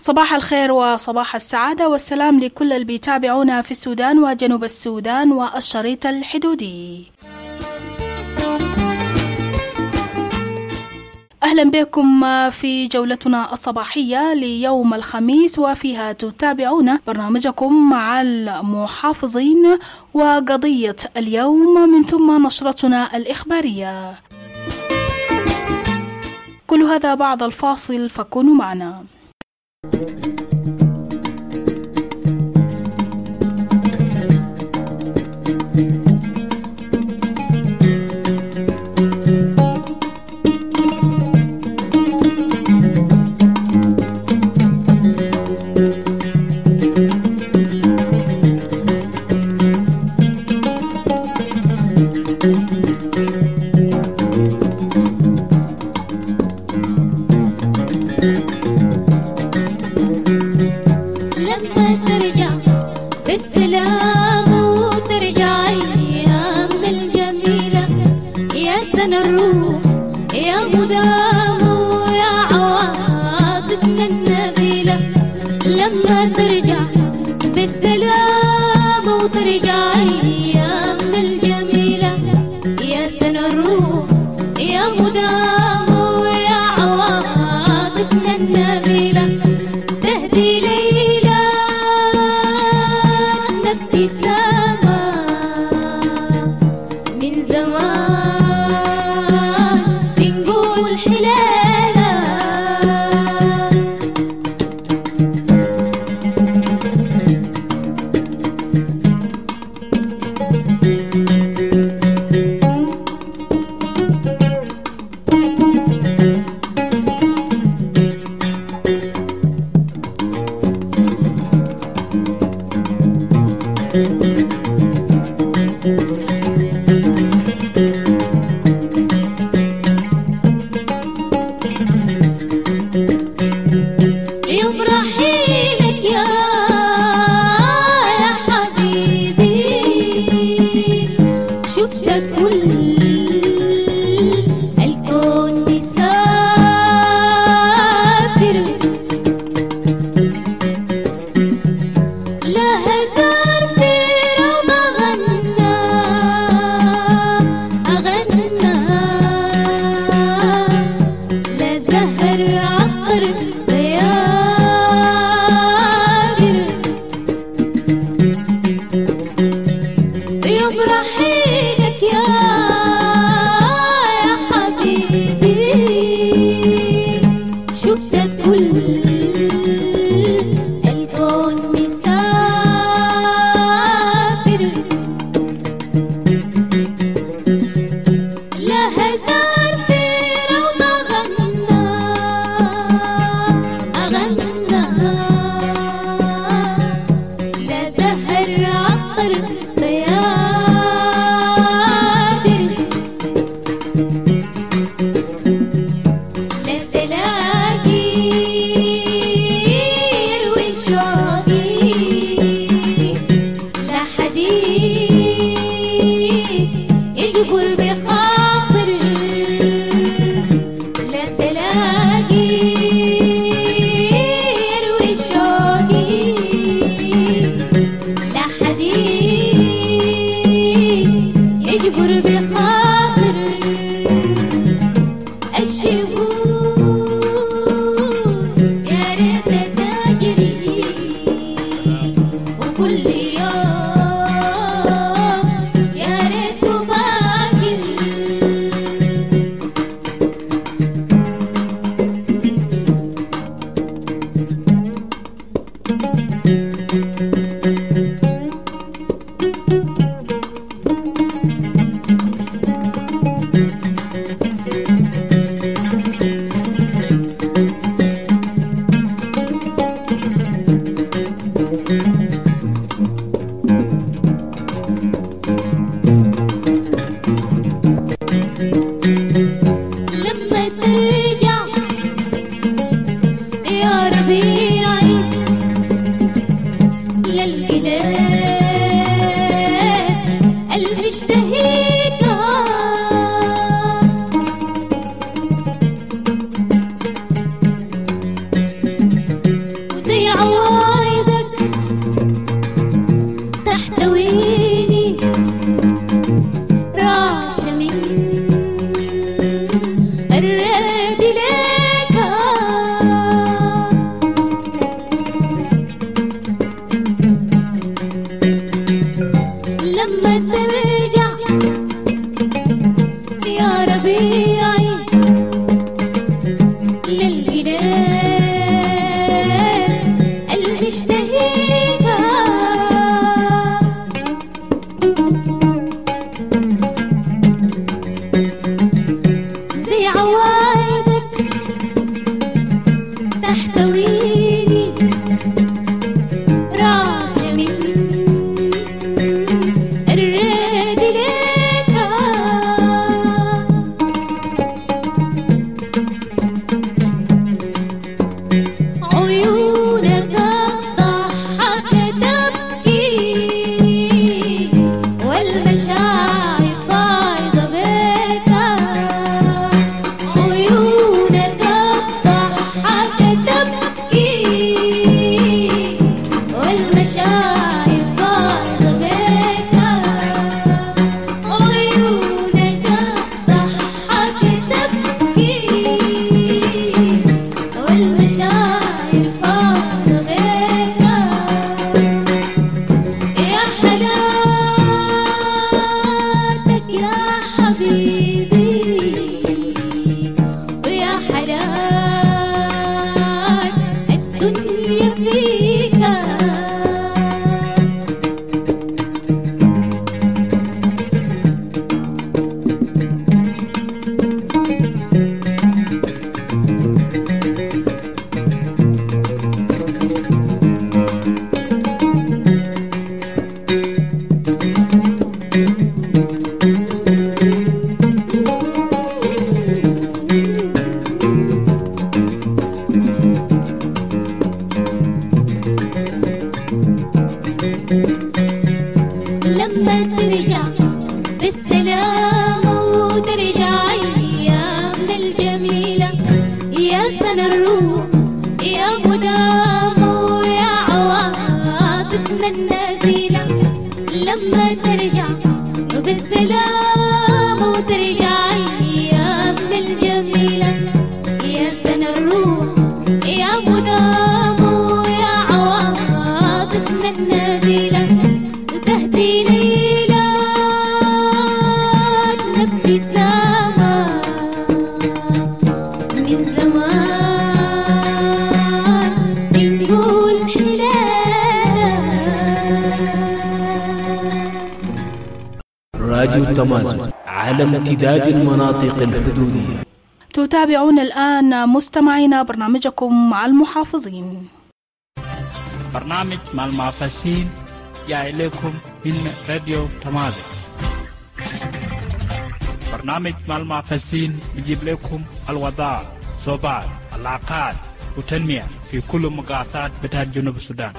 صباح الخير وصباح السعادة والسلام لكل اللي بيتابعونا في السودان وجنوب السودان والشريط الحدودي. أهلا بكم في جولتنا الصباحية ليوم الخميس، وفيها تتابعون برنامجكم مع المحافظين وقضية اليوم من ثم نشرتنا الإخبارية. كل هذا بعد الفاصل، فكونوا معنا. راديو التمازن على امتداد المناطق الحدودية. تتابعون الآن مستمعينا برنامجكم مع المحافظين. برنامج مع المحافظين جاء إليكم من راديو تمازن. برنامج مع المحافظين بيجيب لكم الوضع، صوبات، العلاقات وتنمية في كل مقاطعات بتاع جنوب السودان.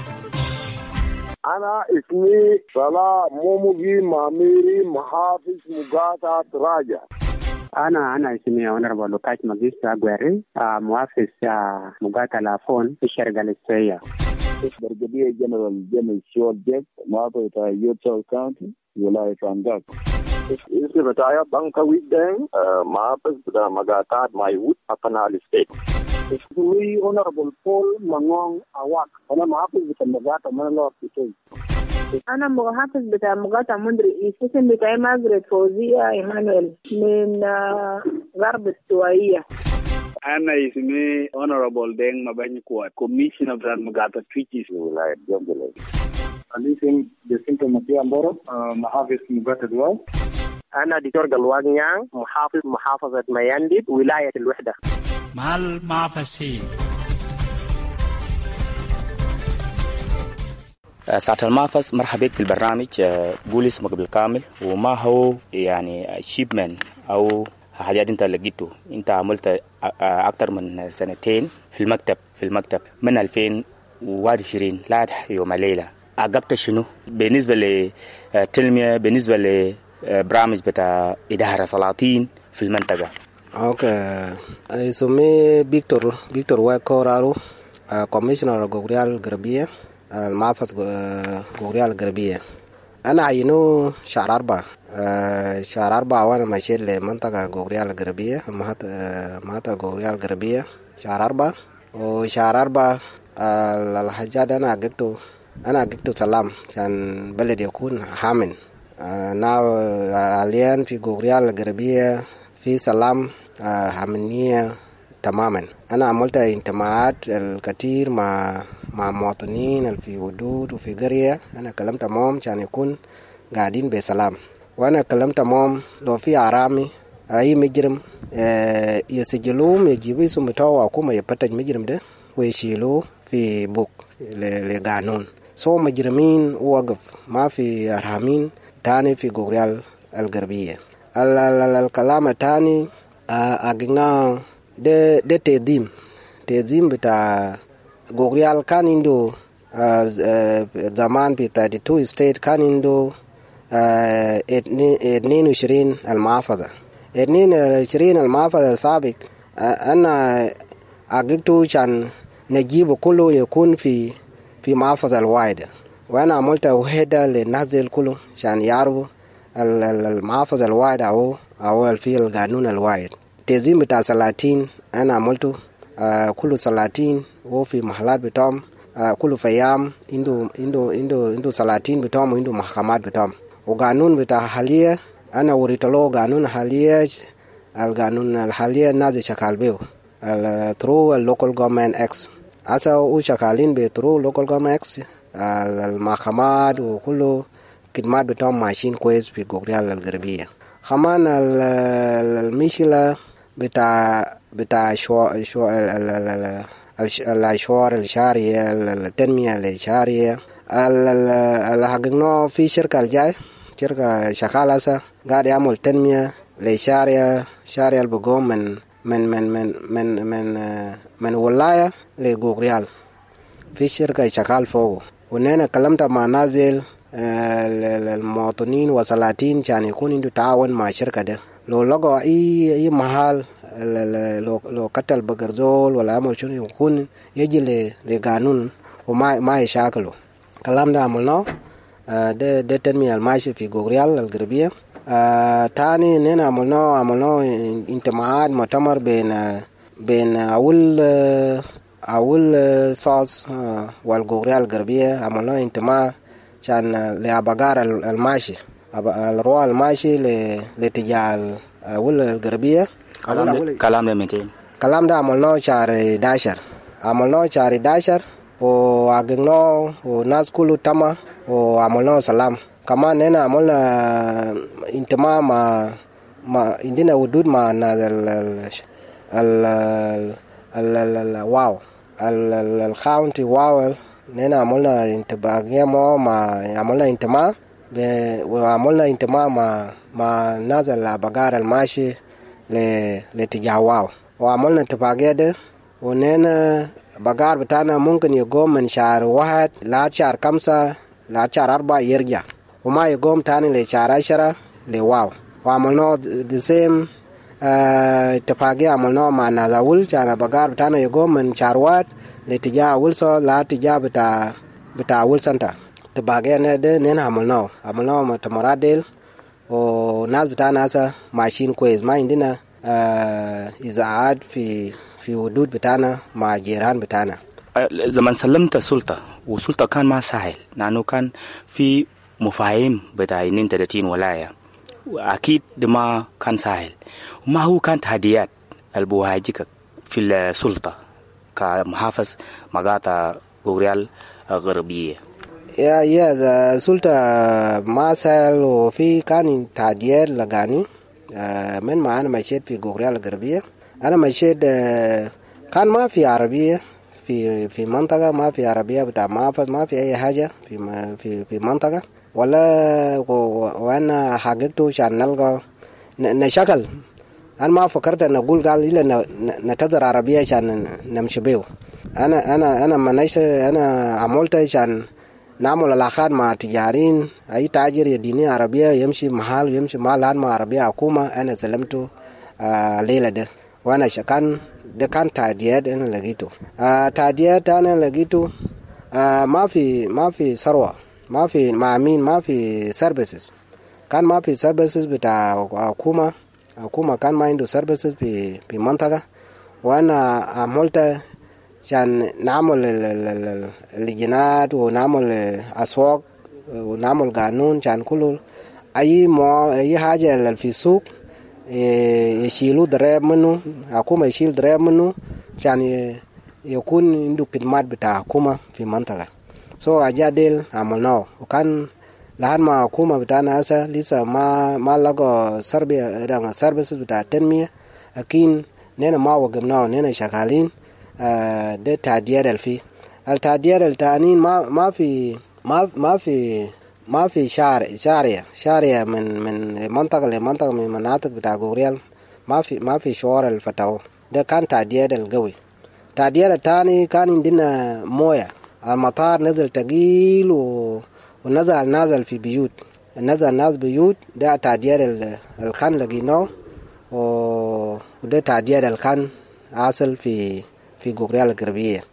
أنا اسمي صلاح موموغي ماميري محافظ مقاطعة راجع. أنا اسمي أونربل لوكاش ماجيستا غويري محافظ مقاطعة لافون في الشرق الاستوائية. برغبية جنرال جيمس شول جيك محافظة يوتشول كاونتي ولاية رانجاك. اسمي بتاعي بانكا ويدين محافظ بتاع مقاطعة مايوت أبنال ستيت. اسمي أونربل بول مانغون أواك. أنا محافظ بتاع مقاطعة مانلور بيتوي. أنا محافظ بتاع مقاطعة مندري. اسم بتاعي مازريت فوزية إيمانويل من غرب السوائية. أنا اسمي Honorable دين مباني كوات كوميشنر بتاع مقاطعة تريتيس ولاية جنجلة. أنا اسمي جاسينتو ماتيا مبارو محافظ مقاطعة دواو. أنا دكتور قلوان نيان محافظة ميانديد ولاية الوحدة. مع المحافظين. ساعة المحافظ مرحبا بك بالبرنامج. قول اسمك بالكامل وما هو يعني شيبمن أو حاجات أنت لقيته. أنت عملت أكثر من سنتين في المكتب من 2021 لا يوم الليلة. عقبت شنو بالنسبة للتنمية، بالنسبة لبرامج بتاع إدارة سلاطين في المنطقة؟ اوكي، اسمي فيكتور واكورارو كوميشنر غوريال غربية المحافظ غوريال الغربية. أنا عينو شهر 4 وأنا ماشي لمنطقة غوريال الغربية منطقة غوريال الغربية شهر 4. وشهر 4 الحاجات أنا قلت سلام عشان بلد يكون حامن. حاليا في غوريال الغربية في سلام حامنية تماما. أنا عملت انتماءات الكثير مع مواطنين في حدود وفي قرية. أنا كلمت معهم عشان يكون قاعدين بسلام. وأنا كلمت معهم لو في عرامي أي مجرم يسجلوهم يجيبوا اسم بتاعه حكومة يفتش مجرم ده ويشيلوه في بوك لقانون. سو مجرمين وقف ما في أرهامين تاني في غوريال الغربية. الكلام الثاني أجنا ده تنظيم بتاع غوريال كان عنده زمان في 32 ستيت كان عنده 22 المحافظة. 22 المحافظة السابق أنا أجيته عشان نجيبه كله يكون في محافظة الواحدة. وأنا عملت وحدة للناس كله عشان يعرفوا المحافظة الواحدة أو في القانون الواحد. تنظيم بتاع سلاطين أنا عملته كل سلاطين وفي محلات بتاعهم كل فيام عنده سلاطين بتاعهم وعنده محكمات بتاعهم. وقانون بتاع حالية أنا وريت له قانون حالية. القانون الحالية نازل شغال بيه through local government acts. أسا وشغالين ب through local government acts. المحكمات وكله خدمات بتاعهم ماشيين كويس في غوريال الغربية. كمان المشكلة بتاع الأشوار الشهرية، التنمية الشهرية اللي حققناه في شركة الجاي، شركة شغالة قاعد يعمل تنمية لشارع البقوم من ولاية لغوريال في شركة شغال فوقه. ونحن كلمت مع نازل المواطنين وسلاطين عشان يكون عنده تعاون مع الشركة ده. لو لقوا أي محل لو قتل بقرزول ولا عمل شنو يكون يجي لقانون وما يشاكله. كلام ده عملناه. ده تنمية الماشي في غوريال الغربية. تاني نحن عملناه انتماءات مؤتمر بين أول صاص والغوريال الغربية. عملناه انتماء عشان لأبقار الماشي الروا الماشي لتجاه أول الغربية. كلام ده عملناه شهر 11 وعقدناه والناس كله تما وعملناه سلام كمان هنا عملنا انتماء مع عندنا ودود مع واو الكاونتي واو. هنا عملنا انتباهية عملنا انتماء وعملنا انتماء مع ناس البقار الماشي لاتجاه واو، وعملنا اتفاقية ده. ونحن بقار بتاعنا ممكن يقوم من شهر 1 لشهر 5 لشهر 4 يرجع، وما يقوم تاني لشهر 10 لواو. وعملنا دسيم اتفاقية عملنا مع ناس أول كان بقار بتاعنا يقوم من شهر 1 لاتجاه ولسو لاتجاه بتاع ولسنتا. اتفاقية ده نحن عملنا مؤتمرات ديل، وناس بتاعنا هسه ماشيين كويس، ما عندنا إزعاج في حدود بتاعنا مع جيران بتاعنا. زمان سلمت السلطة، والسلطة كان ما سهل لأنه كان في مفاهيم بتاع 32 ولاية، وأكيد ده ما كان سهل. وما هو كان تحديات البواجهك في السلطة كمحافظ مقاطع غوريال الغربية؟ يا السلطة ما سهل، وفي كان تحديات لقاني من ما أنا مشيت في غوريال الغربية. أنا مشيت كان ما في عربية في منطقة، ما في عربية بتاع محافظ، ما في أي حاجة في منطقة ولا. وأنا حققته عشان نلقى نشكل. أنا ما فكرت أن أقول قال إلا نتظر عربية عشان نمشي بيه. أنا مناش أنا عملت عشان نعمل علاقات مع تجارين، أي تاجر يديني عربية يمشي محل مع عربية حكومة. أنا سلمته الليلة ده، وأنا شكان ده كان تعديات أنا لقيته. تعديات أنا لقيته ما في ثروة، ما في مأمين، ما في سيرفيسز. كان ما في سيرفيسز بتاع حكومة كان ما عنده سيرفيسز في منطقة. وأنا عملت عشان نعمل اللجنات ونعمل أسواق ونعمل قانون عشان كله أي حاجة في السوق يشيلوا ضرائب منه، حكومة يشيل ضرائب منه عشان يكون عنده خدمات بتاع حكومة في منطقة. أجادل عملناه، وكان لحد ما حكومة بتاعنا هسه لسه ما لقوا سيرفيس بتاع التنمية. أكيد نحن ما وقفناه، نحن شغالين. ده تعديات التعديات التانيين ما في شارع من منطقة لمنطقة من مناطق بتاع غوريال ما في شوارع الفتاو. ده كان تعديات القوي. تعديات التاني كان عندنا موية، المطار نزل تقيل ونزل في بيوت، ناس بيوت. ده تعديات الكان لقيناه، وده تعديات الكان حاصل في غوريال الغربية.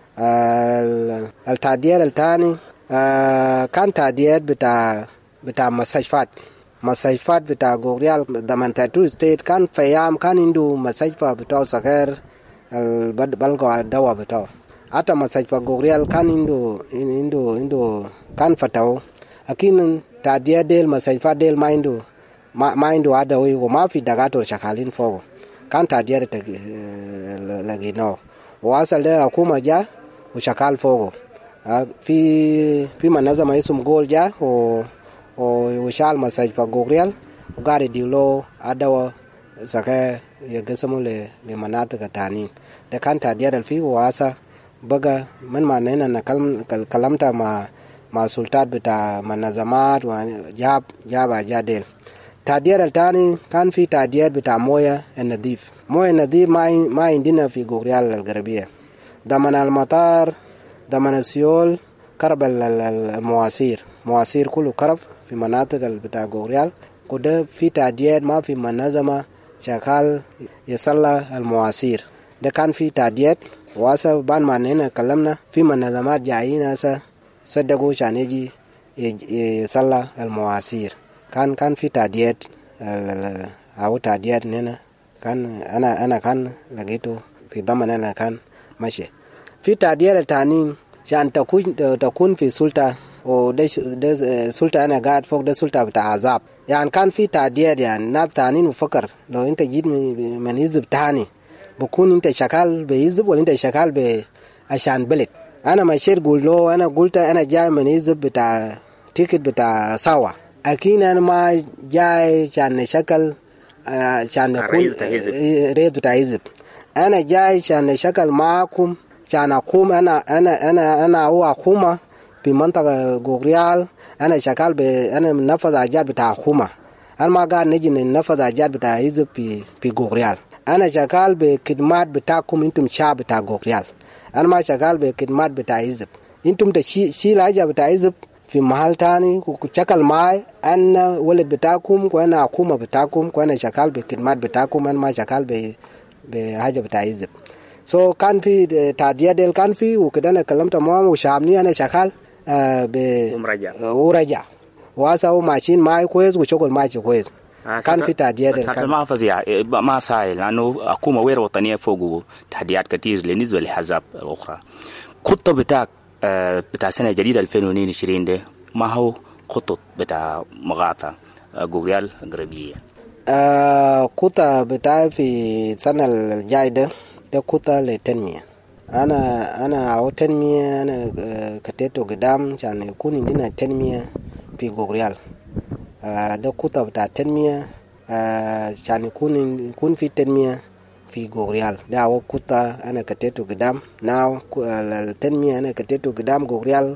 التعديات الثاني كان تعديات بتاع مستشفيات بتاع غوريال ضمن تاتو ستيت. كان فيام كان عنده مستشفى بتاع صغير بلغوا الدواء بتاعه. حتى مستشفى غوريال كان عنده كان فتاو. أكيد تعديات ديل مستشفى ديل ما عنده عدوي، وما في دكاترة شغالين فوق. كان تعديات لقيناه، وأصل ده حكومة جاء وشغال فوقه. في منظمة اسم جول جاء وشال مستشفى غوريال وقاعد يديله عدوى صغير يقسموا لمناطق تانيين. ده كان تعديات فيه. وأصل بقى من ما نحن كلمت مع سلطات بتاع منظمات وجاب أجادل. تعديات الثاني كان في تعديات بتاع موية النظيف. ما عندنا في غوريال الغربية. ضمن المطار، ضمن السيول، كرب المواسير كله كرب في مناطق بتاع غوريال. وده في تعديات ما في منظمة شغال يصلح المواسير. ده كان في تعديات. واسا بعد ما نحن كلمنا في منظمات جايين هسه صدقوا عشان يجي يصلح المواسير. كان في تعديات أو تعديات هنا. كان أنا كان لقيته في ضمن أنا كان ماشي. في تعديات التانيين عشان تكون في سلطة، وده سلطة أنا قاعد فوق، ده سلطة بتاع عذاب. يعني كان في تعديات، يعني ناس تانيين وفكر لو أنت جيت من حزب تاني بكون أنت شغال بحزب ولا أنت شغال عشان بلد. أنا مشيت قلت له، أنا قلت أنا جاي من حزب بتاع تيكت بتاع سوا. أكيد أنا ما جاي عشان شكل عشان أكون رئيس بتاع حزب. أنا جاي عشان شكل معكم عشان أقوم. أنا هو حكومة في منطقة غوريال. أنا شغال أنا منفذ حاجات بتاع حكومة. أنا ما قاعد نجي ننفذ حاجات بتاع حزب في غوريال. أنا شغال بخدمات بتاعكم أنتم شعب بتاع غوريال. أنا ما شغال بخدمات بتاع حزب. أنتم تشيل حاجة بتاع حزب في محل تاني وشكل معي. أنا ولد بتاعكم وأنا حكومة بتاعكم وأنا شغال بخدمات بتاعكم. أنا ما شغال بحاجة بتاع حزب. كان في تعدية ديل كان في وكده. أنا كلمت معهم وشامني أنا شغال ورجع واسا ماشيين معي كويس وشغل معي كويس. كان في تعديات بس ما فظيع ما سهل لأنه حكومة غير وطنية فوق تحديات كتير بالنسبة للحزب الأخرى. خطة بتاع سنة جديدة 2022 ده ما هو خطة بتاع مقاطعة غوريال الغربية؟ خطة بتاع في السنة الجاية ده خطة للتنمية. أنا أو تنمية أنا كتيته قدام عشان يكون عندنا تنمية في غوريال. ده خطة بتاع التنمية عشان يكون في تنمية في غوريال. ده هو خطة أنا كتيته قدام. ناو التنمية أنا كتيته قدام غوريال.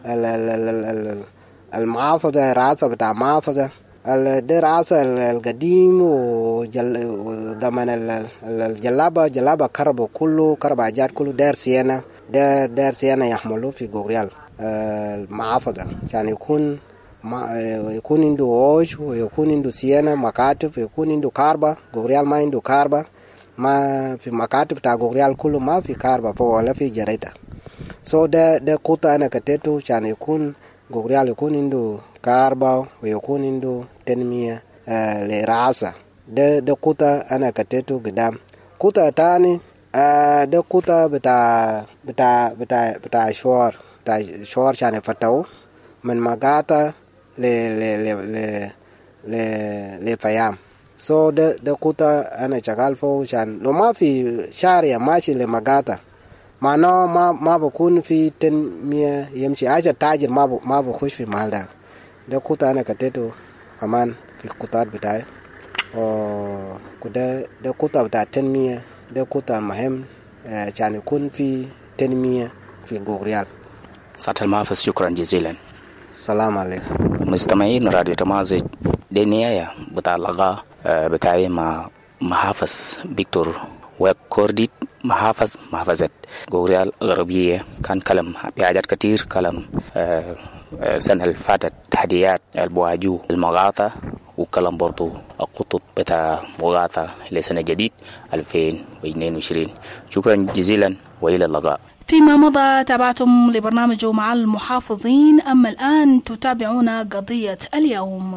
المحافظة رئاسة بتاع محافظة ده رئاسة القديم وزمن الجلابة كربو كله كربو حاجات كله دار سيانا يحملوه في غوريال المحافظة عشان يكون عنده عوش ويكون عنده سيانا مكاتب ويكون عنده كاربا. غوريال ما عنده كاربا. ما في مكاتب بتاع غوريال كله ما في كاربا فوق ولا في جريدة. ده خطة أنا كتيته عشان يكون غوريال يكون عنده كاربا ويكون عنده تنمية لرئاسة. ده خطة أنا كتيته قدام. خطة تاني ده خطة بتاع شوار عشان يفتحوا من مقاطع لفيام. ده خطة أنا شغال فيه عشان لو ما في شارع ماشي لمقاطع معناه ما بكون في تنمية يمشي. عايز تاجر ما بخش في محل ده خطة أنا كتيته كمان في الخطات بتاعي. ده خطة بتاع التنمية. ده خطة مهم عشان يكون في تنمية في غوريال. سعادة المحافظ شكرا جزيلا. السلام عليكم مستمعين راديو تمازج. دي نهاية بتاع اللقاء بتاعي مع محافظ فيكتور ويب كورديت محافظة غوريال الغربية. كان كلام بحاجات كتير. كلام سنة اللي فاتت تحديات البواجو المقاطع وكلام برضو الخطط بتاع مقاطع لسنة جديد 2022. شكرا جزيلا وإلى اللقاء. فيما مضى تابعتم لبرنامج مع المحافظين. أما الآن تتابعون قضية اليوم.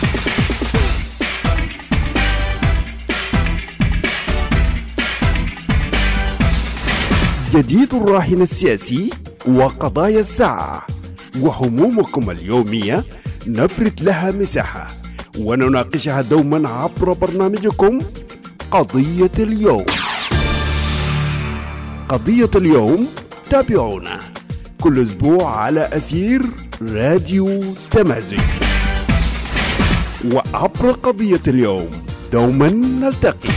جديد الراهن السياسي وقضايا الساعة وهمومكم اليومية نفرد لها مساحة ونناقشها دوما عبر برنامجكم قضية اليوم. قضية اليوم تابعونا كل أسبوع على أثير راديو تمازج. وعبر قضية اليوم دوما نلتقي.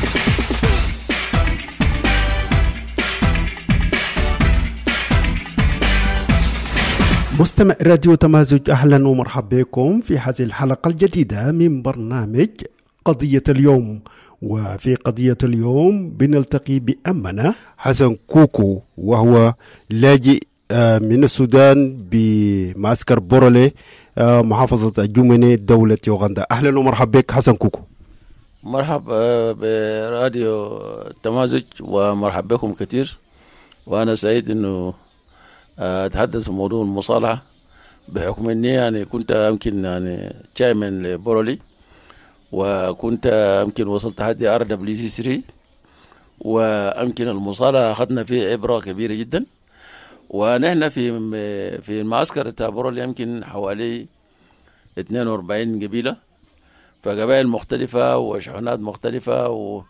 مستمع راديو تمازج، أهلا ومرحبا بكم في هذه الحلقة الجديدة من برنامج قضية اليوم. وفي قضية اليوم بنلتقي بأمنا حسن كوكو، وهو لاجئ من السودان بمعسكر بورولي محافظة الجمنة دولة يوغندا. أهلا ومرحبا بك حسن كوكو. مرحبا براديو تمازج ومرحبا بكم كثير، وأنا سعيد أنه أتحدث عن موضوع المصالحة بحكم أني يعني كنت يمكن يعني chairman لبورولي، وكنت يمكن وصلت حد RWC3، ويمكن المصالحة أخذنا فيه عبرة كبيرة جدا. ونحن في المعسكر بتاع بورولي يمكن حوالي 42 قبيلة، فقبائل مختلفة وشحنات مختلفة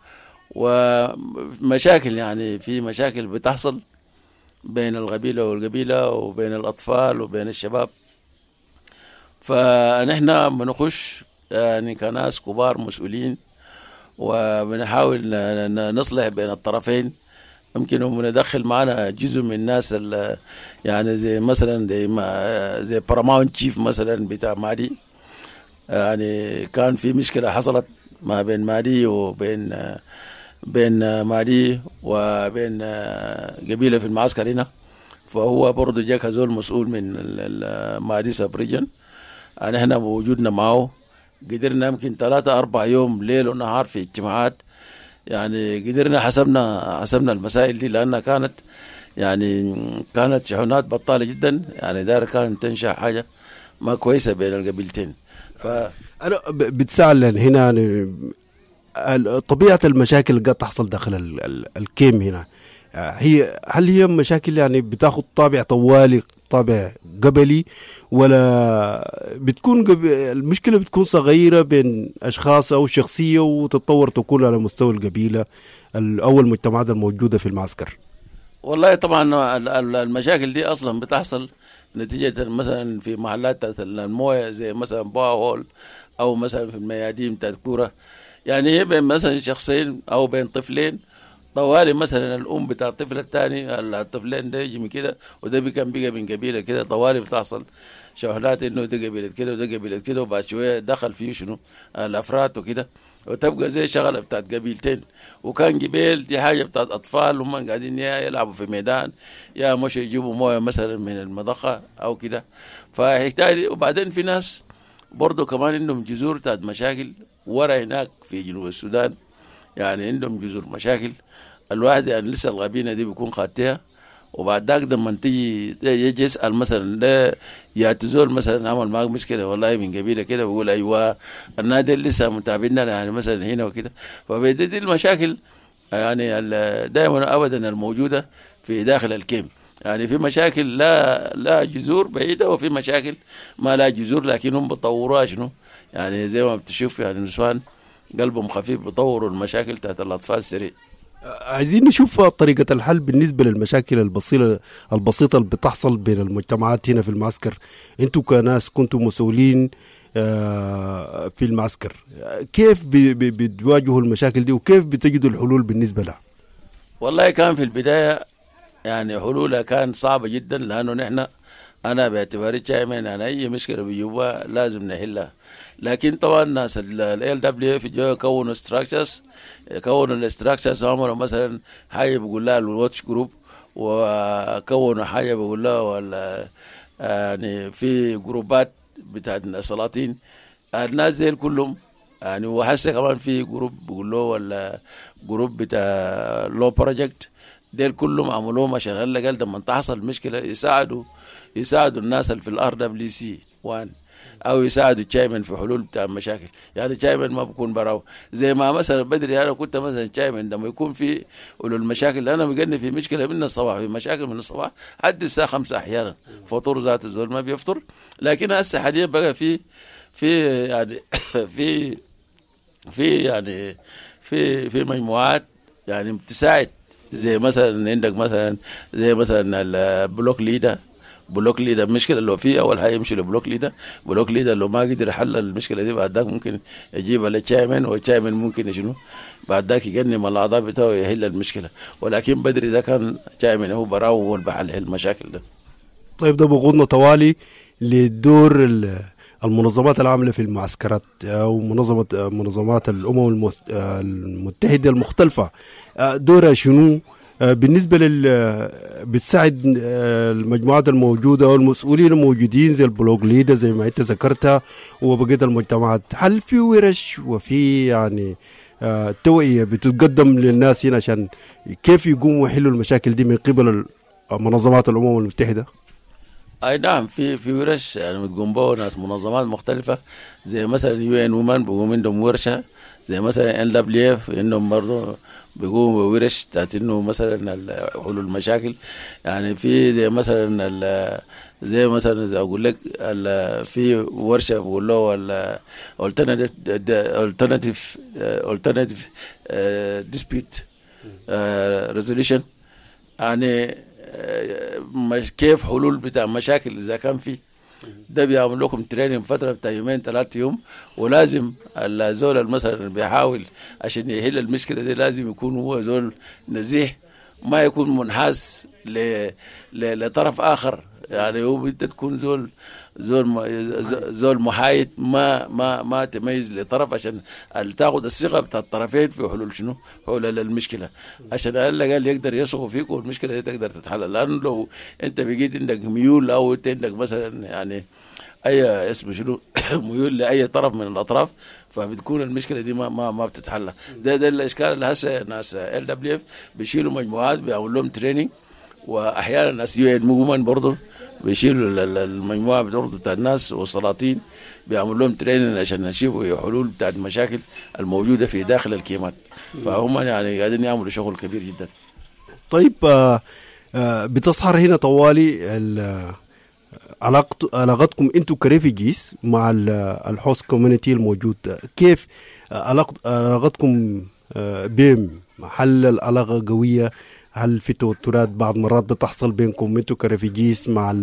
ومشاكل، يعني في مشاكل بتحصل بين القبيلة والقبيلة وبين الأطفال وبين الشباب. فنحن بنخش يعني كناس كبار مسؤولين وبنحاول نصلح بين الطرفين. يمكن بندخل معنا جزء من الناس يعني زي مثلا زي باراماونت تشيف مثلا بتاع مادي. يعني كان في مشكلة حصلت ما بين مادي وبين مادي وبين قبيلة في المعسكر هنا، فهو برضه جاك هزول مسؤول من مادي سبريجن. يعني احنا بوجودنا معه قدرنا يمكن 3-4 يوم ليل ونهار في اجتماعات. يعني قدرنا حسبنا المسائل دي، لأنها كانت شحنات بطالة جدا. يعني دار كانت تنشأ حاجة ما كويسة بين القبيلتين. أنا بتسأل هنا طبيعة المشاكل اللي قد تحصل داخل الكيم هنا، هل هي مشاكل يعني بتاخد طابع طوالي، طابع قبلي، ولا بتكون المشكلة بتكون صغيرة بين أشخاص أو شخصية وتتطور تكون على مستوى القبيلة أو المجتمعات الموجودة في المعسكر؟ والله طبعا المشاكل دي أصلا بتحصل نتيجة مثلا في محلات الموية زي مثلا باهول أو مثلا في الميادين بتاعت كورة. يعني هي بين مثلا شخصين أو بين طفلين طوالي، مثلا الأم بتاع الطفل الثاني الطفلين ده يجي من كده وده بقى من قبيلة كده، طوالي بتحصل شحنات إنه ده قبيلة كده وده قبيلة كده، وبعد شوية دخل فيه شنو الأفراد وكده، وتبقى زي شغلة بتاعت قبيلتين. وكان قبيل دي حاجة بتاعت أطفال هم قاعدين يلعبوا في ميدان يا مش يجيبوا موية مثلا من المضخة أو كده، فهيحتاج. وبعدين في ناس برضو كمان عندهم جذور بتاعت مشاكل ورا هناك في جنوب السودان. يعني عندهم جذور مشاكل الواحد يعني لسه الغابينة دي بيكون خاتها، وبعد ذاك لما تيجي يجي يسأل مثلا ده يعتزول مثلا عمل معك مشكلة والله من قبيلة كده، بقول أيوة النادي لسه متابعنا يعني مثلا هنا وكده. فبدي المشاكل يعني دائما أبدا الموجودة في داخل الكيم. يعني في مشاكل لا جذور بعيدة، وفي مشاكل ما لا جذور لكنهم بطوروها شنو، يعني زي ما بتشوف يعني النسوان قلبهم خفيف بطوروا المشاكل تحت الأطفال سريع. عايزين نشوف طريقة الحل بالنسبة للمشاكل البسيطة اللي بتحصل بين المجتمعات هنا في المعسكر. انتوا كناس كنتوا مسؤولين في المعسكر، كيف بتواجهوا المشاكل دي وكيف بتجدوا الحلول بالنسبة لها؟ والله كان في البداية يعني حلولها كان صعبة جدا، لأنه أنا باعتباري شايمين أنا أي مشكلة بيجوبها لازم نحلها. لكن طبعا الناس ال LWF جو كونوا الاستراكشرز عملوا مثلا حاجة بيقول لها الواتش جروب، وكونوا حاجة بيقول لها ولا يعني في جروبات بتاعت السلاطين الناس دي كلهم يعني. وحسه كمان في جروب بيقول له ولا جروب بتاع لو بروجكت ديل كلهم عملوهم عشان هلا قال لما تحصل مشكلة يساعدوا الناس اللي في الRWC 1 او يساعدوا تشايمن في حلول بتاع المشاكل. يعني تشايمن ما بكون براو زي ما مثلا بدري انا كنت مثلا تشايمن لما يكون في المشاكل انا بقني في مشكله من الصباح، في مشاكل من الصباح حد الساعه 5 احيانا فطور ذات الزول ما بيفطر. لكن هسه حاليا بقى في يعني في مجموعات يعني تساعد، زي مثلا عندك مثلا زي مثلا البلوك ليدر المشكله اللي فيه اول حاجه يمشي لبلوك ليدر لو ما قدر يحل المشكله دي بعد ذاك ممكن يجيبها للتشايمن، والتشايمن ممكن شنو بعد ذاك يقنم الاعضاء بتاعه يحل المشكله. ولكن بدري ده كان تشايمن هو براو هو اللي بحل المشاكل ده. طيب ده بغضنا طوالي لدور المنظمات العامله في المعسكرات او منظمات الامم المتحده المختلفه، دورها شنو بالنسبة بتساعد المجموعات الموجودة والمسؤولين الموجودين زي البلوك ليدر زي ما انت ذكرتها وبقية المجتمعات؟ هل في ورش وفي يعني توعية بتقدم للناس هنا عشان كيف يقوموا يحلوا المشاكل دي من قبل منظمات الأمم المتحدة؟ اي نعم، في ورش يعني بتقوم بها ناس منظمات مختلفة زي مثلا UN Women بيقوم عندهم ورشة، زي مثلا NWF انهم برضه بيقوموا بورش بتاعت انه مثلا حلول المشاكل. يعني في زي مثلا زي اقول لك في ورشه بقول له alternative dispute resolution، يعني كيف حلول بتاع مشاكل اذا كان في ده بيعمل لكم تريننج فتره بتاع يومين 3 يوم، ولازم الزول مثلا بيحاول عشان يحل المشكله دي لازم يكون هو زول نزيه، ما يكون منحاز لطرف اخر. يعني هو انت تكون زول محايد، ما تميز لطرف عشان تاخذ الثقه بتاع الطرفين في حلول شنو؟ حلول المشكله، عشان قال يقدر يثقوا فيك والمشكله دي تقدر تتحل. لانه لو انت بقيت عندك ميول او انت عندك مثلا يعني اي اسم شنو ميول لاي طرف من الاطراف، فبتكون المشكله دي ما بتتحل. ده الاشكال اللي هسه ناس LWF بيشيلوا مجموعات بيعملوا لهم تريننج، واحيانا ناس UN موفمنت برضه بيشيلوا المجموعه برضه بتاع الناس والسلاطين بيعملوا لهم تريننج عشان يشوفوا حلول بتاع المشاكل الموجوده في داخل الكيمات. فهم يعني قاعدين يعملوا شغل كبير جدا. طيب بتصحر هنا طوالي علاقتكم انتم كريفيجيز مع الهوست كوميونتي الموجود، كيف علاقتكم بهم؟ هل العلاقه قويه؟ هل في توترات بعض مرات بتحصل بينكم انتم كريفيجيز مع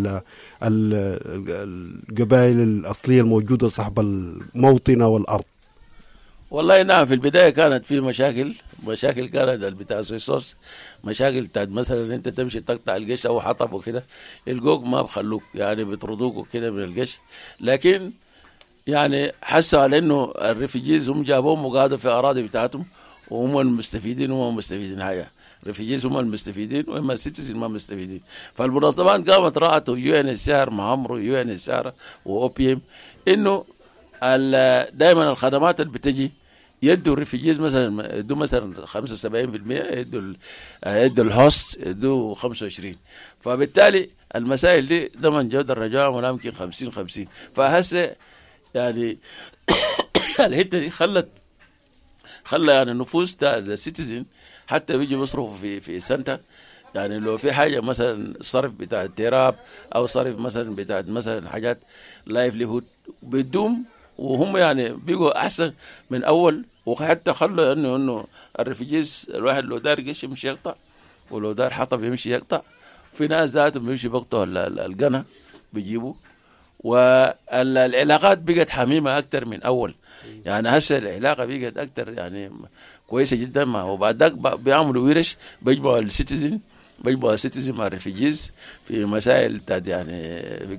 القبائل الاصليه الموجوده صاحب الموطن والارض؟ والله نعم، في البدايه كانت في مشاكل كانت بتاع سويسوس، مشاكل بتاعت مثلا انت تمشي تقطع القش او حطب وكده يلقوك ما بخلوك، يعني بيطردوك وكده من القش. لكن يعني حسوا على انه الريفيجيز هم جابوهم وقعدوا في اراضي بتاعتهم وهم المستفيدين، وهم مستفيدين حاجه. الريفيجيز هم المستفيدين واما السيتيزن ما مستفيدين. فالمنظمات قامت رأت UNHCR مع عمرو UNHCR وOPM انه دائما الخدمات اللي بتجي يدوا الريفيجيز مثلا يدوا مثلا 75%، يدوا الهوست يدوا 25%. فبالتالي المسائل دي ضمن جودة الرجاء ولا يمكن 50-50. فهسه يعني الحته دي خلى يعني النفوس بتاع السيتيزن حتى بيجي بيصرفوا في سنتا. يعني لو في حاجه مثلا صرف بتاع التراب او صرف مثلا بتاع مثلا حاجات لايفليهود بيدوم، وهم يعني بيجوا احسن من اول. وحتى خلوا انه الريفيجيز الواحد لو دار قش يمشي يقطع، ولو دار حطب يمشي يقطع. في ناس ذاتهم بيمشي بيقطعوا القنا بيجيبوا. والعلاقات بقت حميمه اكثر من اول. يعني هسه العلاقه بقت اكثر يعني كويسه جدا. وبعد ذاك بيعملوا ورش بيجمعوا السيتيزن مع الريفيجيز في مسائل بتاعت يعني في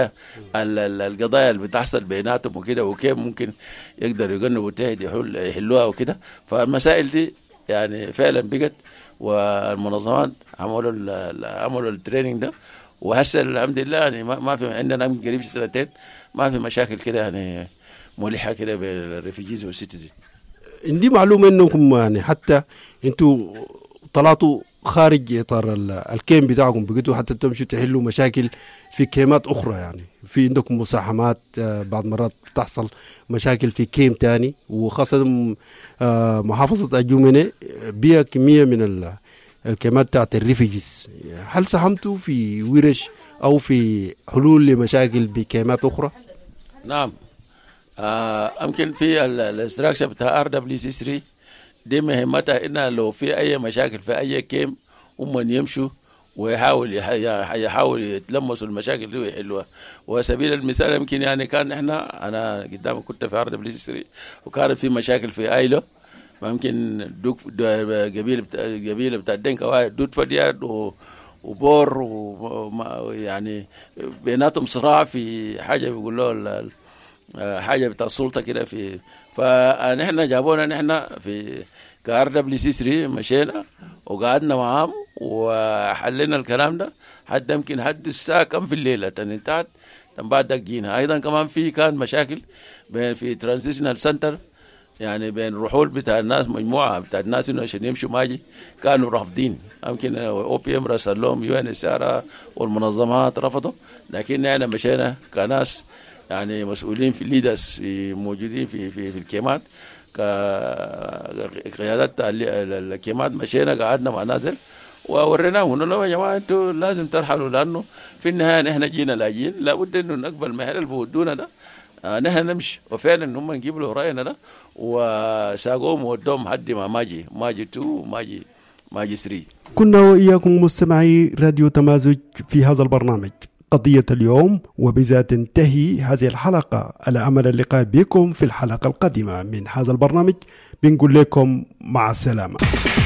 القضايا اللي بتحصل بيناتهم وكده، وكيف ممكن يقدروا يقنبوا تهدي يحلوها وكده. فالمسائل دي يعني فعلا بقت، والمنظمات عملوا التريننج ده. وهسه الحمد لله يعني ما في عندنا من قريب 2 ما في مشاكل كده يعني ملحه كده بين الريفيجيز والسيتيزن. عندي معلومه انكم يعني حتى انتوا طلعتوا خارج اطار الكيم بتاعكم، بقيتوا حتى تمشوا تحلوا مشاكل في كيمات اخرى. يعني في عندكم مساهمات، بعض مرات تحصل مشاكل في كيم تاني، وخاصه محافظه الجومنه بها كميه من الكيمات بتاعت الريفيجيز. هل ساهمتوا في ورش او في حلول لمشاكل بكيمات اخرى؟ نعم، يمكن في الاستراكشر بتاع RWC3 دي مهمتها إنها لو في أي مشاكل في أي كيم هم يمشوا ويحاول يتلمسوا المشاكل دي ويحلوها. وسبيل المثال يمكن يعني كان أنا قدام كنت في RWC3 وكانت في مشاكل في آيلو، ممكن قبيلة بتاع الدنكا واحد دوت فدياد وبور يعني بيناتهم صراع في حاجة بيقولوا له حاجة بتاع السلطة كده في. فنحن جابونا نحن في RWC3 مشينا وقعدنا معهم وحلينا الكلام ده حتى يمكن حد الساعة كم في الليلة انتهت. بعد ذاك جينا أيضا كمان كان مشاكل في ترانزيشنال سنتر، يعني بين الرحول بتاع الناس، مجموعة بتاع الناس إنه عشان يمشوا ماجي كانوا رافضين. يمكن OPM رسل لهم UNHCR والمنظمات رفضوا، لكن احنا مشينا كناس يعني مسؤولين في الليدرز موجودين في الكيمات كقيادات الكيمات. مشينا قعدنا مع ناس ووريناهم قلنا لهم يا جماعه انتوا لازم ترحلوا، لانه في النهايه نحن جينا لاجئين لابد انه نقبل مهل اللي بودونا ده نحن نمشي. وفعلا هم نجيب له راينا ده وساقوهم وودوهم حد ما ماجي 2 ماجي 3. كنا وإياكم مستمعي راديو تمازج في هذا البرنامج قضية اليوم. وبذا تنتهي هذه الحلقة، على أمل اللقاء بكم في الحلقة القادمة من هذا البرنامج. بنقول لكم مع السلامة.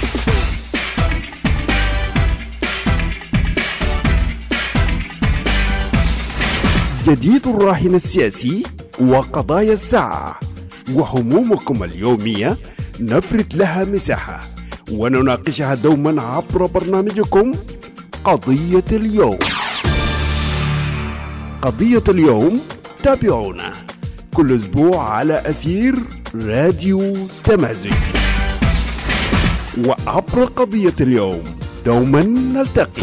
جديد الراهن السياسي وقضايا الساعة وهمومكم اليومية نفرد لها مساحة ونناقشها دوما عبر برنامجكم قضية اليوم. قضية اليوم تابعونا كل أسبوع على أثير راديو تمازج، وعبر قضية اليوم دوما نلتقي.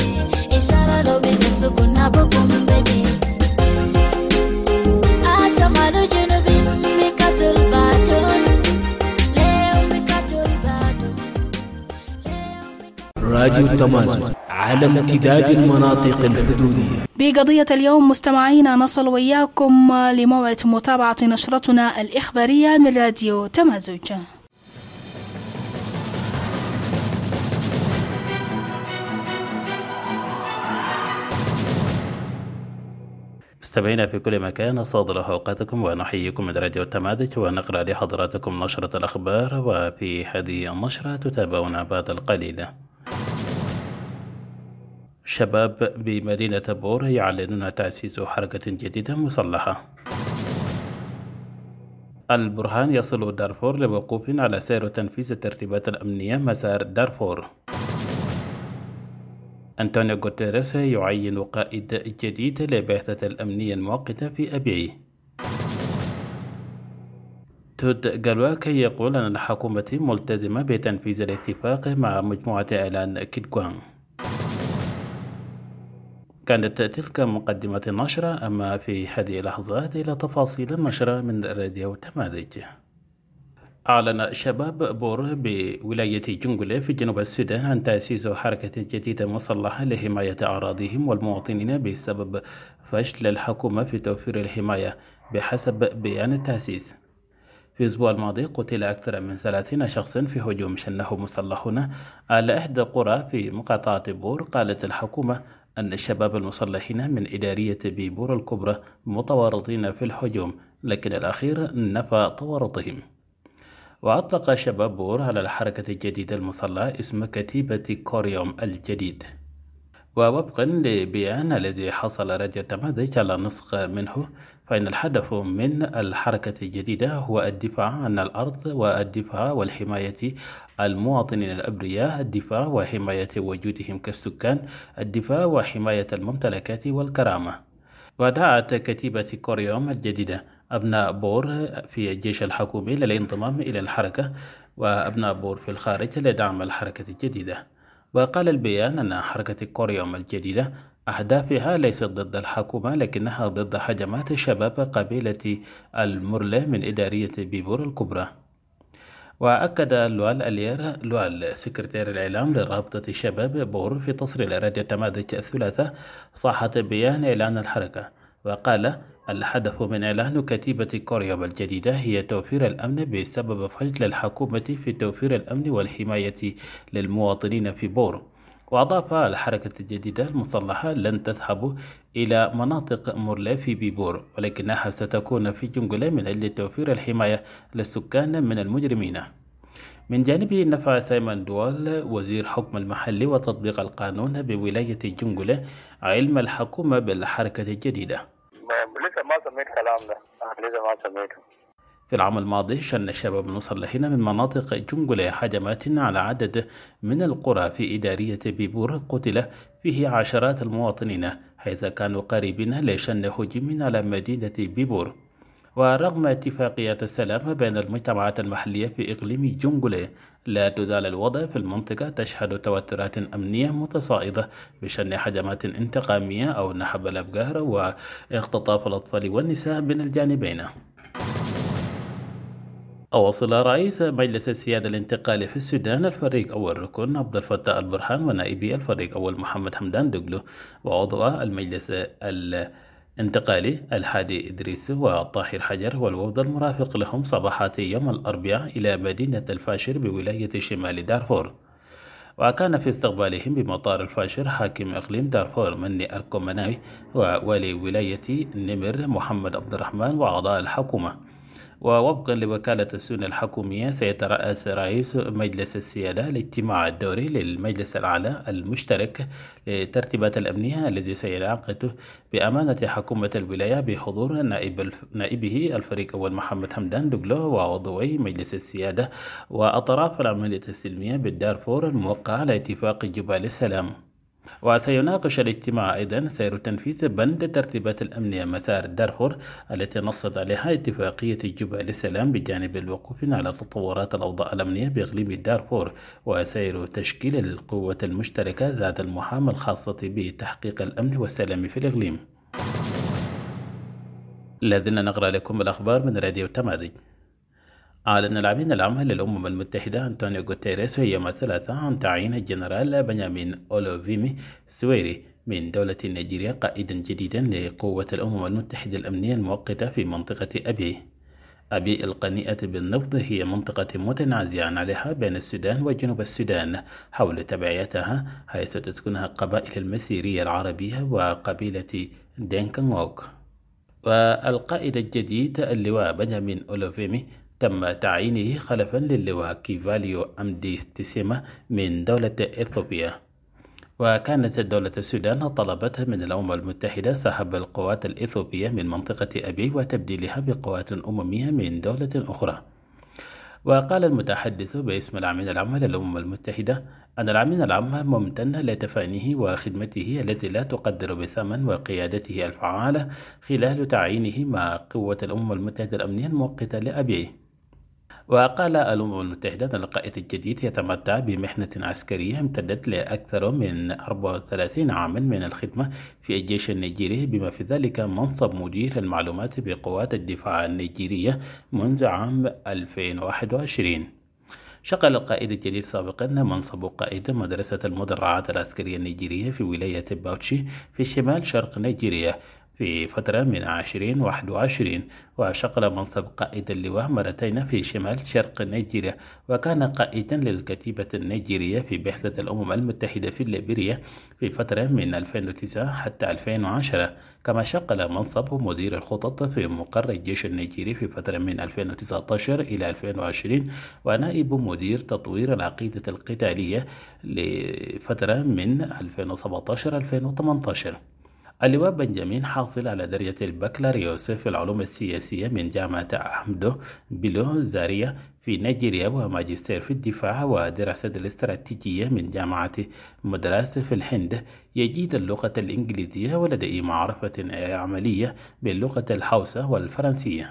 Asa راديو تمازج على امتداد المناطق الحدودية. بقضية اليوم مستمعينا نصل وياكم لموعد متابعة نشرتنا الإخبارية من راديو تمازج. مستمعينا في كل مكان، أسعد الله أوقاتكم ونحييكم من راديو تمازج، ونقرأ لحضراتكم نشرة الأخبار. وفي هذه النشرة تتابعون بعد القليل. شباب بمدينة بور يعلنون تأسيس حركة جديدة مسلحة. البرهان يصل دارفور لوقوف على سير تنفيذ الترتيبات الأمنية مسار دارفور. أنطونيو غوتيريس يعين قائد جديد لبعثة الأمنية المؤقتة في أبيعي. تود جالواك يقول أن الحكومة ملتزمة بتنفيذ الاتفاق مع مجموعة إعلان كيدغوان. كانت تلك مقدمة النشرة، أما في هذه اللحظات إلى تفاصيل النشرة من راديو تمازج. أعلن شباب بور بولاية جنجولة في جنوب السودان عن تأسيس حركة جديدة مسلحة لحماية أراضيهم والمواطنين بسبب فشل الحكومة في توفير الحماية بحسب بيان التأسيس. في الأسبوع الماضي قتل أكثر من 30 شخصا في هجوم شنه مسلحون على إحدى قرى في مقاطعة بور. قالت الحكومة أن الشباب المسلحين من إدارية بيبور الكبرى متورطين في الهجوم، لكن الأخير نفى تورطهم. وأطلق شباب بور على الحركة الجديدة المسلحة اسم كتيبة كوريوم الجديد. ووفقا لبيان الذي حصل راديو تمازج على نسخ منه، فإن الهدف من الحركة الجديدة هو الدفاع عن الأرض والدفاع والحماية المواطنين الأبرياء، الدفاع وحماية وجودهم كالسكان، الدفاع وحماية الممتلكات والكرامة. ودعت كتيبة كوريوم الجديدة أبناء بور في الجيش الحكومي للانضمام إلى الحركة، وأبناء بور في الخارج لدعم الحركة الجديدة. وقال البيان أن حركة كوريوم الجديدة أهدافها ليست ضد الحكومة، لكنها ضد هجمات شباب قبيلة المرلة من إدارية بيبور الكبرى. وأكد لوال ألير لوال سكرتير الإعلام لرابطة شباب بور في تصريح راديو تمازج الثلاثاء صحة بيان إعلان الحركة، وقال الهدف من إعلان كتيبة كوريوم الجديدة هي توفير الأمن بسبب فشل الحكومة في توفير الأمن والحماية للمواطنين في بور. وأضاف الحركة الجديدة المسلحة لن تذهب إلى مناطق مرلة في بيبور، ولكنها ستكون في جنجولة من أجل توفير الحماية للسكان من المجرمين. من جانبه نفى سايمون دوال وزير حكم المحلي وتطبيق القانون بولاية جنجولة علم الحكومة بالحركة الجديدة. لسه ما سميت كلام ده، لسه ما سميته. في العام الماضي شن الشباب المسلحين من مناطق جنجولة هجمات على عدد من القرى في إدارية بيبور قتل فيه عشرات المواطنين، حيث كانوا قريبين لشن هجوم على مدينة بيبور. ورغم اتفاقيات السلام بين المجتمعات المحلية في إقليم جنجولة، لا تزال الوضع في المنطقة تشهد توترات أمنية متصاعدة بشن هجمات انتقامية أو نهب الأفكار واختطاف الأطفال والنساء بين الجانبين. أوصل رئيس مجلس السيادة الانتقالي في السودان الفريق أول ركن عبد الفتاح البرهان ونائبي الفريق أول محمد حمدان دقلو وعضو المجلس الانتقالي الحادي إدريس وطاهر حجر والوفد المرافق لهم صباحات يوم الأربعاء إلى مدينة الفاشر بولاية شمال دارفور. وكان في استقبالهم بمطار الفاشر حاكم إقليم دارفور مني أركومناوي ووالي ولاية نمر محمد عبد الرحمن وأعضاء الحكومة. ووفقا لوكالة السنن الحكومية سيترأس رئيس مجلس السيادة الاجتماع الدوري للمجلس الأعلى المشترك للترتيبات الأمنية الذي سينعقد بأمانة حكومة الولاية بحضور نائبه الفريق أول محمد حمدان دقلو وعضوي مجلس السيادة وأطراف العملية السلمية بالدارفور الموقع على اتفاق جبال السلام. وسيناقش الاجتماع أيضا سير تنفيذ بند ترتيبات الأمنية مسار دارفور التي نصت عليها اتفاقية جبال السلام بجانب الوقوف على تطورات الأوضاع الأمنية بإقليم دارفور، وسير تشكيل القوة المشتركة ذات المهام الخاصة بتحقيق الأمن والسلام في الإقليم. الذين نقرأ لكم الأخبار من راديو تمازج. أعلن الأمين العام للأمم المتحدة أنطونيو غوتيريس يوم الثلاثاء عن تعيين الجنرال بنيامين أولوفيمي سويري من دولة نيجيريا قائدا جديدا لقوة الأمم المتحدة الأمنية المؤقتة في منطقة أبي القنيئة بالنفط هي منطقة متنازعا عليها بين السودان وجنوب السودان حول تبعيتها، حيث تسكنها قبائل المسيرية العربية وقبيلة دينكانغوك. والقائد الجديد اللواء بنيامين أولوفيمي تم تعيينه خلفا للواء كيفاليو أمدي تسيما من دولة إثيوبيا. وكانت دولة السودان طلبت من الأمم المتحدة سحب القوات الإثيوبية من منطقة أبي وتبديلها بقوات أممية من دولة أخرى. وقال المتحدث باسم الأمين العام للأمم المتحدة أن الأمين العام ممتن لتفانيه وخدمته التي لا تقدر بثمن وقيادته الفعالة خلال تعيينه مع قوة الأمم المتحدة الأمنية المؤقتة لأبي. وقال الأمم المتحدة أن القائد الجديد يتمتع بمحنة عسكرية امتدت لأكثر من 34 عاما من الخدمة في الجيش النيجيري، بما في ذلك منصب مدير المعلومات بقوات الدفاع النيجيرية منذ عام 2021. شغل القائد الجديد سابقا منصب قائد مدرسة المدرعات العسكرية النيجيرية في ولاية باوتشي في شمال شرق نيجيريا في فترة من 2021، وشغل منصب قائد اللواء مرتين في شمال شرق نيجيريا، وكان قائدا للكتيبة النيجيرية في بعثة الأمم المتحدة في ليبيريا في فترة من 2009 حتى 2010. كما شغل منصب مدير الخطط في مقر الجيش النيجيري في فترة من 2019 إلى 2020، ونائب مدير تطوير العقيدة القتالية لفترة من 2017-2018. اللواء بنجامين حاصل على درجة البكالوريوس في العلوم السياسية من جامعة أحمدو بيلو زاريا في نيجيريا، وماجستير في الدفاع ودراسة الاستراتيجية من جامعة مدراس في الهند. يجيد اللغة الإنجليزية ولديه معرفة عملية باللغة الحوسة والفرنسية.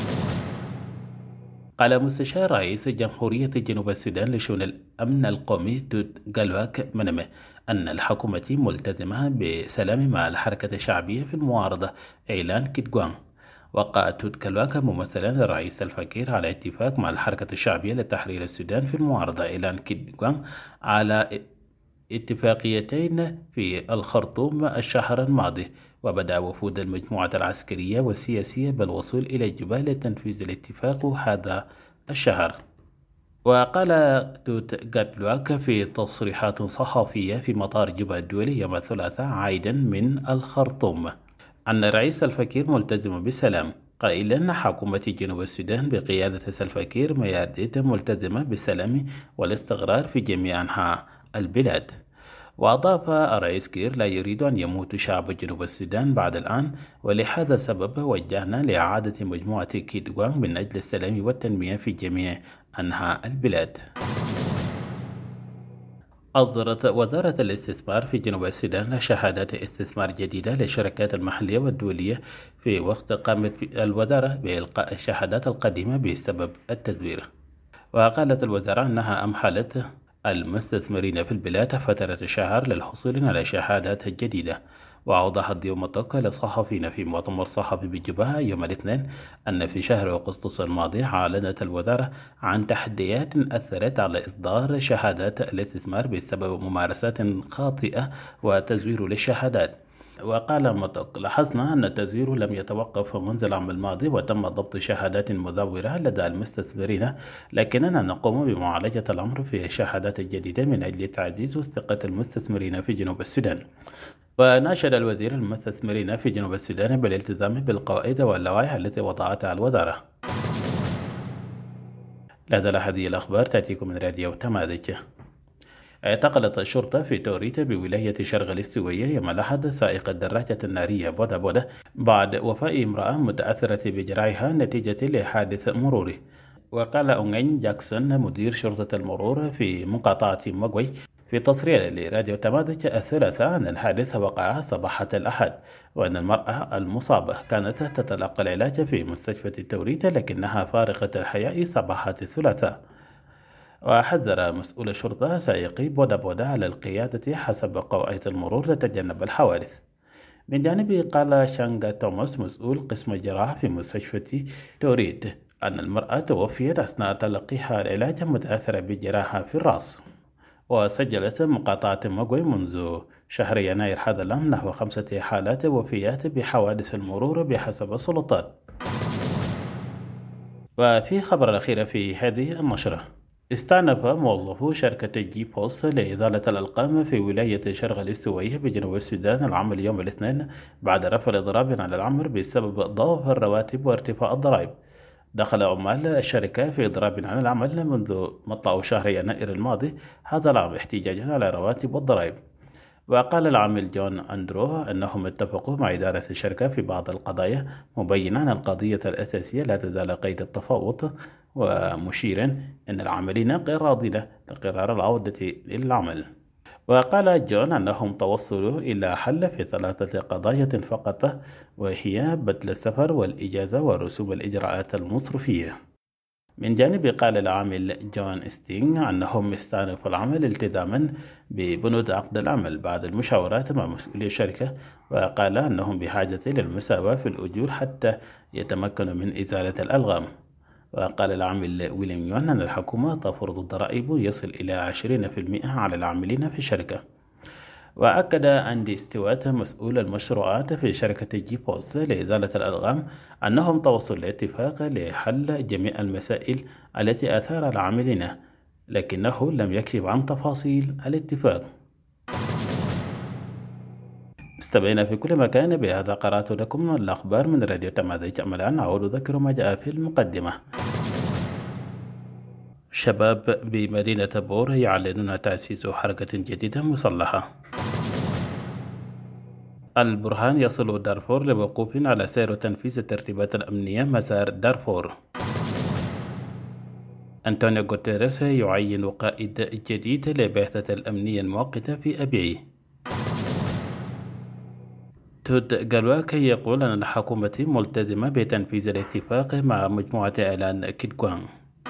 قال مستشار رئيس جمهورية جنوب السودان لشؤون الأمن القومي توت غالواك منمه أن الحكومة ملتزمة بسلام مع الحركة الشعبية في المعارضة إعلان كيدغوان. وقع توت غالواك ممثلا للرئيس الفكير على اتفاق مع الحركة الشعبية لتحرير السودان في المعارضة إعلان كيدغوان على اتفاقيتين في الخرطوم الشهر الماضي، وبدأ وفود المجموعة العسكرية والسياسية بالوصول إلى الجبال لتنفيذ الاتفاق هذا الشهر. وقال توت غالواك في تصريحات صحفية في مطار جوبا الدولي يوم الثلاثاء عائدا من الخرطوم أن الرئيس الفكير ملتزم بالسلام، قائلا أن حكومة جنوب السودان بقيادة سلفا كير ميارديت ملتزمة بالسلام والاستقرار في جميع أنحاء البلاد. وأضاف الرئيس كير لا يريد أن يموت شعب جنوب السودان بعد الآن، ولهذا السبب وجهنا لإعادة مجموعة كيدغوان من أجل السلام والتنمية في جميع أنحاء البلاد. أصدرت وزارة الاستثمار في جنوب السودان شهادات استثمار جديدة للشركات المحلية والدولية في وقت قامت الوزارة بإلقاء الشهادات القديمة بسبب التزوير. وقالت الوزارة أنها أمحلت المستثمرين في البلاد فترة شهر للحصول على شهادات جديدة. وأوضحت يوم الطاقة للصحفيين في مؤتمر صحفي بجبهة يوم الاثنين أن في شهر أغسطس الماضي أعلنت الوزارة عن تحديات أثرت على إصدار شهادات الاستثمار بسبب ممارسات خاطئة وتزوير للشهادات. وقال مطق: لاحظنا أن التزوير لم يتوقف منذ العام الماضي وتم ضبط شهادات مزورة لدى المستثمرين، لكننا نقوم بمعالجة الأمر في الشهادات الجديدة من أجل تعزيز ثقة المستثمرين في جنوب السودان. وناشد الوزير المستثمرين في جنوب السودان بالالتزام بالقواعد واللوائح التي وضعتها الوزارة. لهذا هذه الأخبار تأتيكم من راديو تمازج. اعتقلت الشرطة في توريت بولاية شرق الاستوائية يوم الأحد سائق الدراجة النارية بودا بودا بعد وفاة امرأة متأثرة بجراحها نتيجة لحادث مروري. وقال أونغين جاكسون مدير شرطة المرور في مقاطعة مغوي في تصريح لراديو تمازج الثلاثاء أن الحادث وقع صباحة الأحد، وأن المرأة المصابة كانت تتلقى العلاج في مستشفى التوريت لكنها فارقة الحياة صباحة الثلاثاء. وحذر مسؤول الشرطة سائقي بودا بودا على القيادة حسب قواعد المرور لتجنب الحوادث. من جانبه قال شانغا توماس مسؤول قسم الجراحة في مستشفى توريت أن المرأة توفيت أثناء تلقيها العلاج متأثرة بجراحة في الرأس، وسجلت مقاطعة مقوي منذ شهر يناير هذا العام نحو 5 حالات وفيات بحوادث المرور بحسب السلطات. وفي خبر الأخير في هذه النشرة، استأنف موظفو شركة جي بوست لإزالة الألقام في ولاية شرق الاستوائية بجنوب السودان العمل يوم الاثنين بعد رفع الإضراب على العمل بسبب ضعف الرواتب وارتفاع الضرائب. دخل عمال الشركة في إضراب عن العمل منذ مطلع شهر يناير الماضي هذا العام احتجاجا على الرواتب والضرائب. وقال العامل جون أندرو أنهم اتفقوا مع إدارة الشركة في بعض القضايا، مبينا أن القضية الأساسية لا تزال قيد التفاوض، ومشيرا أن العاملين غير راضين لقرار العودة للعمل. وقال جون أنهم توصلوا إلى حل في 3 قضايا فقط، وهي بدل السفر والإجازة ورسوم الإجراءات المصرفية. من جانب قال العامل جون ستينغ أنهم استأنفوا العمل التزاما ببنود عقد العمل بعد المشاورات مع مسؤولي الشركة، وقال أنهم بحاجة للمساواة في الأجور حتى يتمكنوا من إزالة الألغام. وقال العامل ويليام يون أن الحكومة تفرض الضرائب يصل إلى 20% على العاملين في الشركة. وأكد أندي ستيوارت مسؤول المشروعات في شركة جي بوست لإزالة الألغام أنهم توصلوا لاتفاق لحل جميع المسائل التي أثار العاملين، لكنه لم يكشف عن تفاصيل الاتفاق. مستمعينا في كل مكان، بهذا قرأت لكم الأخبار من راديو تمازيج. الآن أعود أذكر ما جاء في المقدمة. شباب بمدينة بور يعلنون تأسيس حركة جديدة مسلحة. البرهان يصل دارفور لوقوف على سير تنفيذ الترتيبات الأمنية مسار دارفور. أنطونيو غوتيريس يعين قائد جديد لبعثة الأمنية المؤقتة في أبيعي. تود غالواكي يقول أن الحكومة ملتزمة بتنفيذ الاتفاق مع مجموعة إعلان كيدغوان.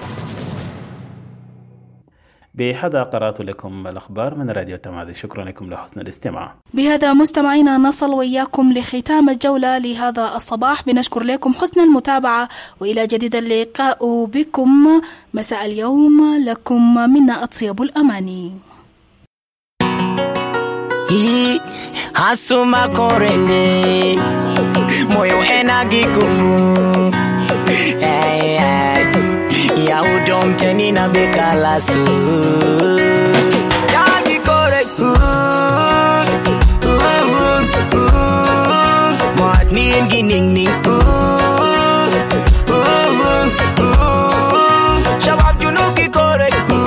بهذا قرأت لكم الأخبار من راديو تمازيج. شكرا لكم لحسن الاستماع. بهذا مستمعينا نصل وإياكم لختام الجولة لهذا الصباح. بنشكر لكم حسن المتابعة، وإلى جديد اللقاء بكم مساء اليوم. لكم منا أطيب الأماني. Hasuma korene moyo enagi kumu ya udom tenina bekalasu yagi kore matni ngining ning shabab junuki kore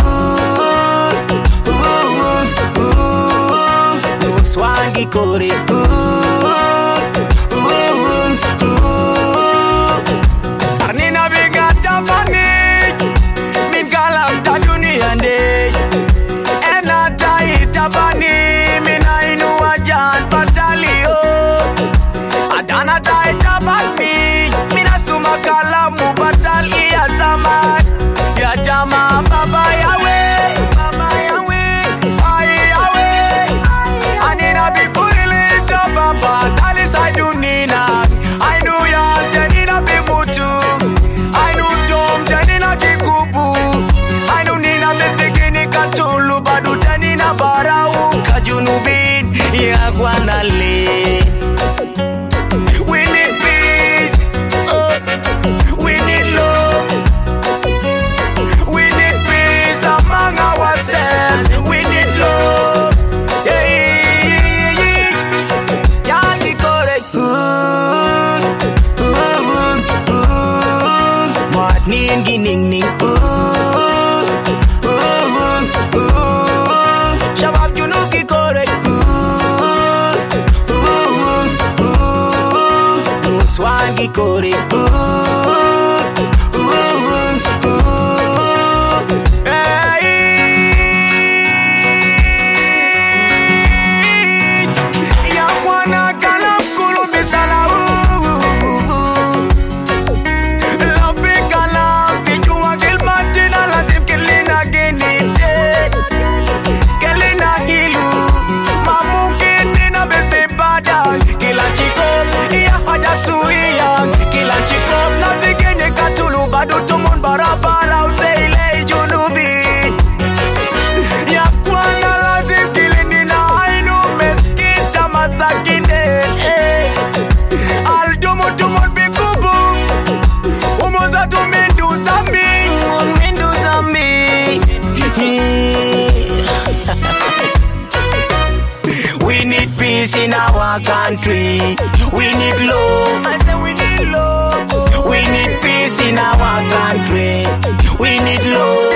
Swagi kore Arnina bigata panik Min kalam ta dunia de Ena taita pani Min ainu wajan patalio Adana taita pani Min asuma kalamu patali ya zaman Ya jama baba yawe Baba yawe Ay yawe Anina bikurili tababa Dali saidunina Ainu ya tenina bimutu Ainu tom tenina kikubu Ainu nina bezbikini katulu Badu tenina barau Kajunubin ya guanale We need peace We need love We need peace among ourselves We need love Ning ning Shabab junuki kore Swagi kore Ya mwana kalam kulu bisalau Kila chikom, iya haja suya. Kila chikom na in our country. We need love. I say we need love. We need peace in our country. We need love.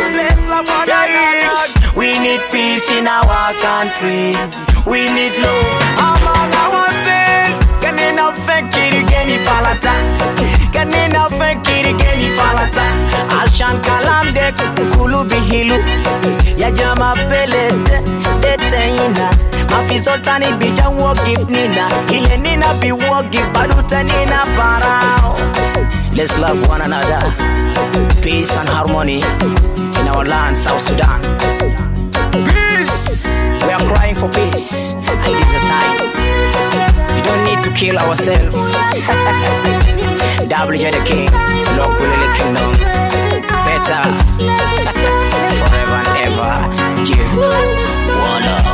We need peace in our country. We need love. Among ourselves, can enough fakiri geni falata. Can enough fakiri geni falata. Ashan kalam de kulu bihilu. Ya jama pelete detena. Mafi sultani bija wo give nina. Ile nina bi wo give baduta nina parao. Let's love one another. Peace and harmony in our land, South Sudan. Peace. We are crying for peace. And it's a time. We don't need to kill ourselves. WJ the King, Lord will the kingdom. Better. Forever and ever. Give one love.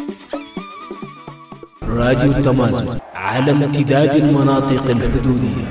راديو التمازج على امتداد المناطق الحدودية.